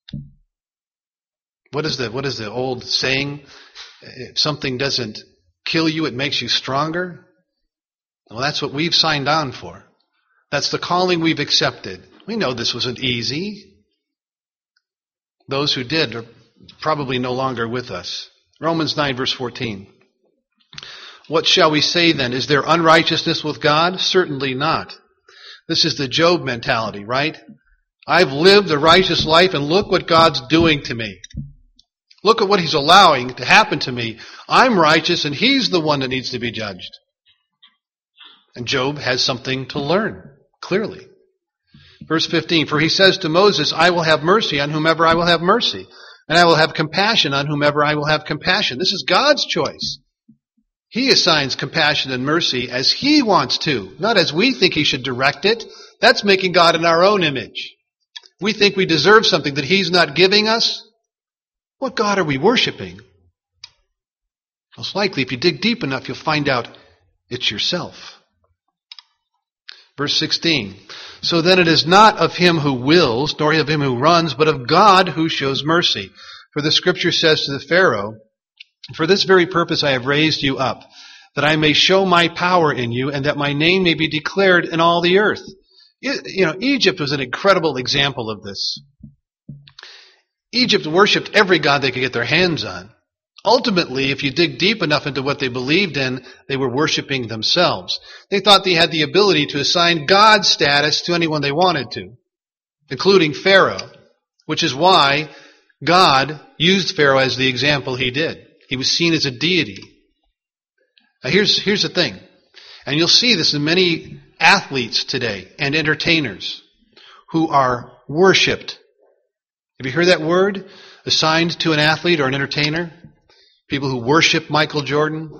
What is the old saying? If something doesn't kill you, it makes you stronger. Well, that's what we've signed on for. That's the calling we've accepted. We know this wasn't easy. Those who did are probably no longer with us. Romans 9 verse 14. What shall we say then? Is there unrighteousness with God? Certainly not. This is the Job mentality, right? I've lived a righteous life and look what God's doing to me. Look at what He's allowing to happen to me. I'm righteous and He's the one that needs to be judged. And Job has something to learn, clearly. Verse 15, for he says to Moses, I will have mercy on whomever I will have mercy, and I will have compassion on whomever I will have compassion. This is God's choice. He assigns compassion and mercy as He wants to, not as we think He should direct it. That's making God in our own image. We think we deserve something that He's not giving us. What God are we worshiping? Most likely, if you dig deep enough, you'll find out it's yourself. Verse 16, so then it is not of him who wills, nor of him who runs, but of God who shows mercy. For the Scripture says to the Pharaoh, for this very purpose I have raised you up, that I may show my power in you, and that my name may be declared in all the earth. Egypt was an incredible example of this. Egypt worshipped every god they could get their hands on. Ultimately, if you dig deep enough into what they believed in, they were worshiping themselves. They thought they had the ability to assign God status to anyone they wanted to, including Pharaoh, which is why God used Pharaoh as the example He did. He was seen as a deity. Now here's the thing, and you'll see this in many athletes today and entertainers who are worshipped. Have you heard that word assigned to an athlete or an entertainer? People who worship Michael Jordan.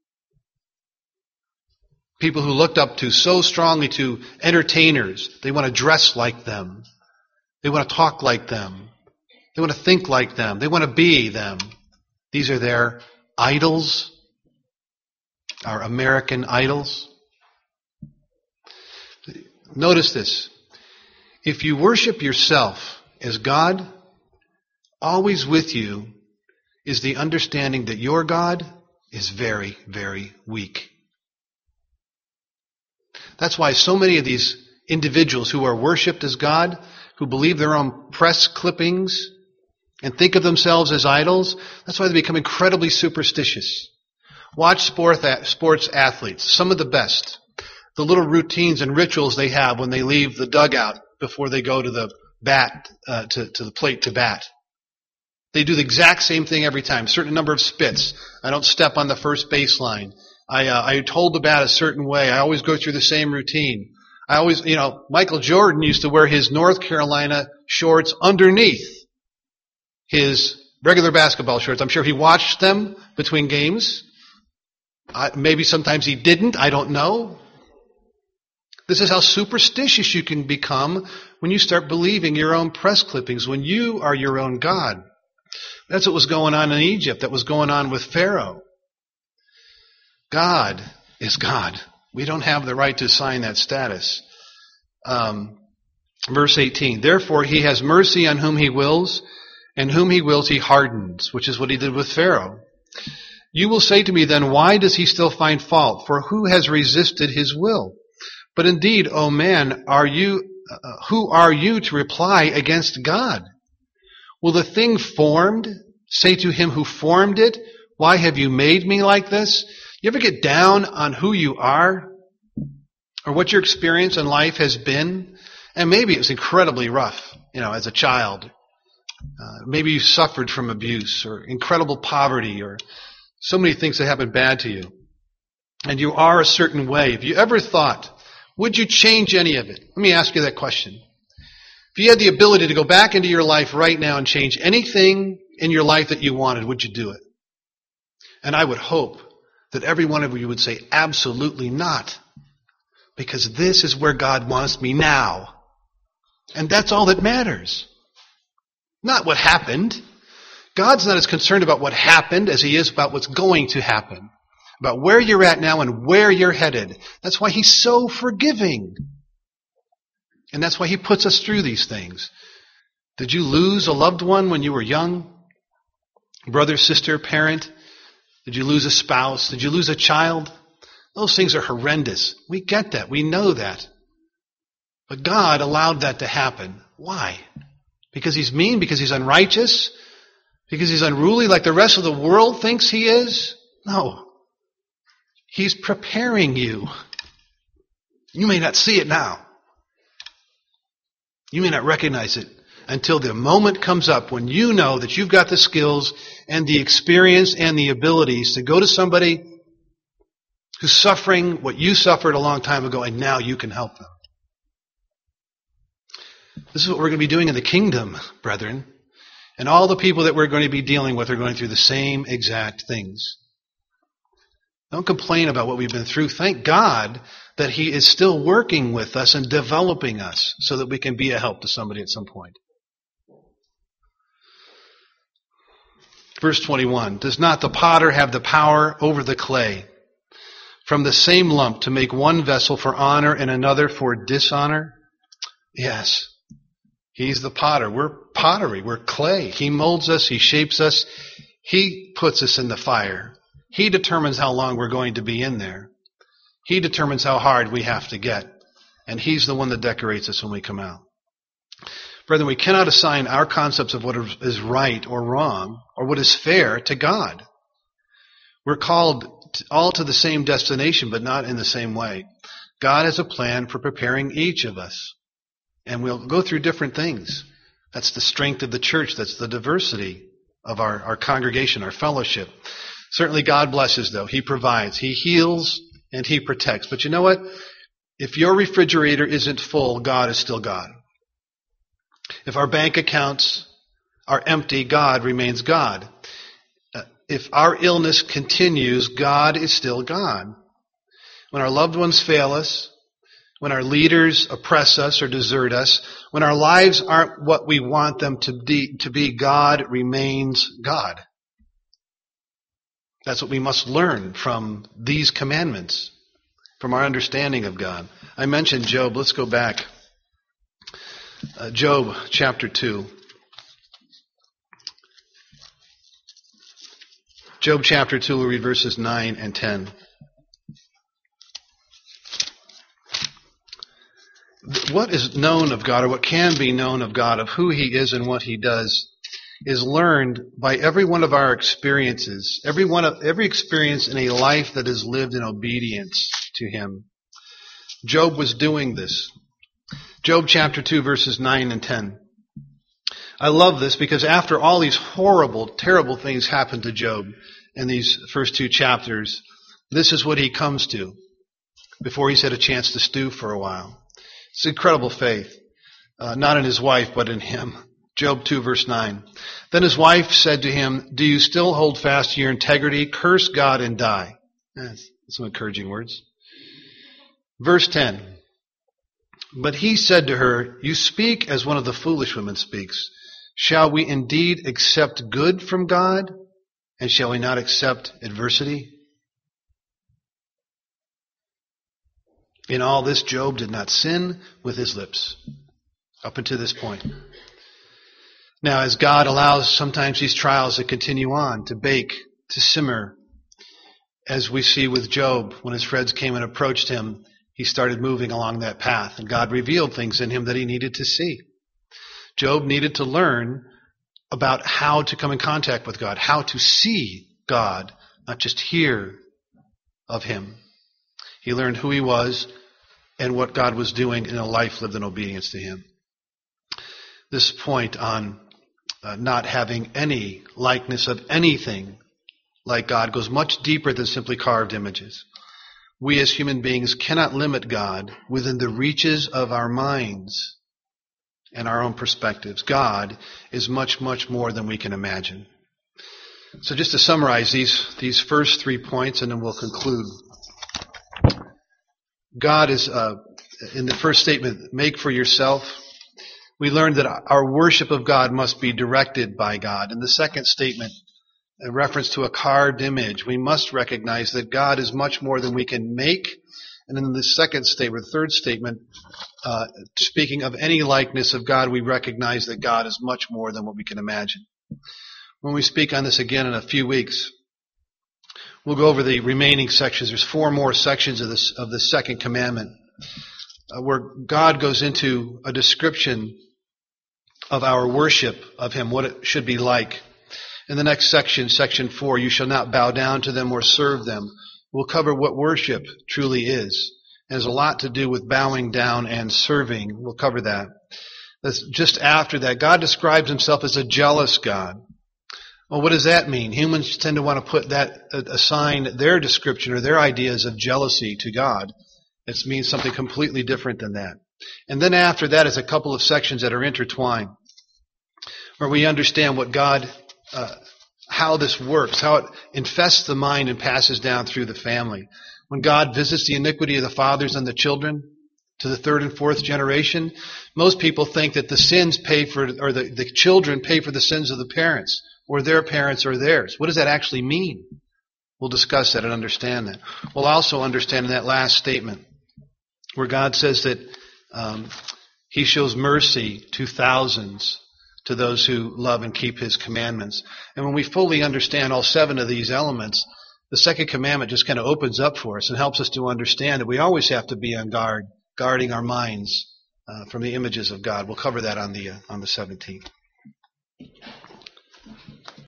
People who looked up to so strongly to entertainers. They want to dress like them. They want to talk like them. They want to think like them. They want to be them. These are their idols, our American idols. Notice this. If you worship yourself as God, always with you is the understanding that your God is very, very weak. That's why so many of these individuals who are worshipped as God, who believe their own press clippings and think of themselves as idols, that's why they become incredibly superstitious. Watch sports athletes, some of the best. The little routines and rituals they have when they leave the dugout before they go to the bat, to the plate to bat. They do the exact same thing every time. Certain number of spits. I don't step on the first baseline. I hold the bat a certain way. I always go through the same routine. Michael Jordan used to wear his North Carolina shorts underneath his regular basketball shorts. I'm sure he watched them between games. Maybe sometimes he didn't. I don't know. This is how superstitious you can become when you start believing your own press clippings, when you are your own God. That's what was going on in Egypt. That was going on with Pharaoh. God is God. We don't have the right to assign that status. Verse 18, therefore He has mercy on whom He wills, and whom He wills He hardens, which is what He did with Pharaoh. You will say to me then, why does He still find fault? For who has resisted His will? But indeed, O man, who are you to reply against God? Will the thing formed say to him who formed it, why have you made me like this? You ever get down on who you are? Or what your experience in life has been? And maybe it was incredibly rough, as a child. Maybe you suffered from abuse or incredible poverty or so many things that happened bad to you. And you are a certain way. Have you ever thought, would you change any of it? Let me ask you that question. If you had the ability to go back into your life right now and change anything in your life that you wanted, would you do it? And I would hope that every one of you would say, absolutely not. Because this is where God wants me now. And that's all that matters. Not what happened. God's not as concerned about what happened as He is about what's going to happen. About where you're at now and where you're headed. That's why He's so forgiving. And that's why He puts us through these things. Did you lose a loved one when you were young? Brother, sister, parent? Did you lose a spouse? Did you lose a child? Those things are horrendous. We get that. We know that. But God allowed that to happen. Why? Because He's mean? Because He's unrighteous? Because He's unruly like the rest of the world thinks He is? No. He's preparing you. You may not see it now. You may not recognize it until the moment comes up when you know that you've got the skills and the experience and the abilities to go to somebody who's suffering what you suffered a long time ago, and now you can help them. This is what we're going to be doing in the kingdom, brethren. And all the people that we're going to be dealing with are going through the same exact things. Don't complain about what we've been through. Thank God that He is still working with us and developing us so that we can be a help to somebody at some point. Verse 21, does not the potter have the power over the clay from the same lump to make one vessel for honor and another for dishonor? Yes. He's the potter. We're pottery. We're clay. He molds us. He shapes us. He puts us in the fire. He determines how long we're going to be in there. He determines how hard we have to get. And He's the one that decorates us when we come out. Brethren, we cannot assign our concepts of what is right or wrong or what is fair to God. We're called all to the same destination, but not in the same way. God has a plan for preparing each of us. And we'll go through different things. That's the strength of the church. That's the diversity of our congregation, our fellowship. Certainly God blesses, though. He provides. He heals and He protects. But you know what? If your refrigerator isn't full, God is still God. If our bank accounts are empty, God remains God. If our illness continues, God is still God. When our loved ones fail us, when our leaders oppress us or desert us, when our lives aren't what we want them to be, God remains God. That's what we must learn from these commandments, from our understanding of God. I mentioned Job. Let's go back. Job chapter 2. Job chapter 2, we'll read verses 9 and 10. What is known of God, or what can be known of God, of who He is and what He does, is learned by every one of our experiences, every experience in a life that is lived in obedience to Him. Job was doing this. Job chapter 2, verses 9 and 10. I love this because after all these horrible, terrible things happened to Job in these first two chapters, this is what he comes to before he's had a chance to stew for a while. It's incredible faith, not in his wife, but in him. Job 2, verse 9. Then his wife said to him, do you still hold fast to your integrity? Curse God and die. That's some encouraging words. Verse 10. But he said to her, you speak as one of the foolish women speaks. Shall we indeed accept good from God? And shall we not accept adversity? In all this, Job did not sin with his lips. Up until this point. Now, as God allows sometimes these trials to continue on, to bake, to simmer, as we see with Job, when his friends came and approached him, he started moving along that path, and God revealed things in him that he needed to see. Job needed to learn about how to come in contact with God, how to see God, not just hear of Him. He learned who He was and what God was doing in a life lived in obedience to Him. This point on not having any likeness of anything like God goes much deeper than simply carved images. We as human beings cannot limit God within the reaches of our minds and our own perspectives. God is much, much more than we can imagine. So just to summarize these first 3 points, and then we'll conclude. God is, in the first statement, make for yourself. We learned that our worship of God must be directed by God. In the second statement, a reference to a carved image, we must recognize that God is much more than we can make. And in the second statement, third statement, speaking of any likeness of God, we recognize that God is much more than what we can imagine. When we speak on this again in a few weeks, we'll go over the remaining sections. There's 4 more sections of the second commandment, where God goes into a description of our worship of Him, what it should be like. In the next section, section 4, you shall not bow down to them or serve them. We'll cover what worship truly is. It has a lot to do with bowing down and serving. We'll cover that. That's just after that. God describes Himself as a jealous God. Well, what does that mean? Humans tend to want to put that, assign their description or their ideas of jealousy to God. It means something completely different than that. And then after that is a couple of sections that are intertwined, where we understand what God, how this works, how it infests the mind and passes down through the family. When God visits the iniquity of the fathers on the children to the third and fourth generation, most people think that the sins pay for, or the children pay for the sins of the parents, or their parents or theirs. What does that actually mean? We'll discuss that and understand that. We'll also understand that last statement where God says that He shows mercy to thousands, to those who love and keep His commandments. And when we fully understand all 7 of these elements, the second commandment just kind of opens up for us and helps us to understand that we always have to be on guard, guarding our minds from the images of God. We'll cover that on the 17th.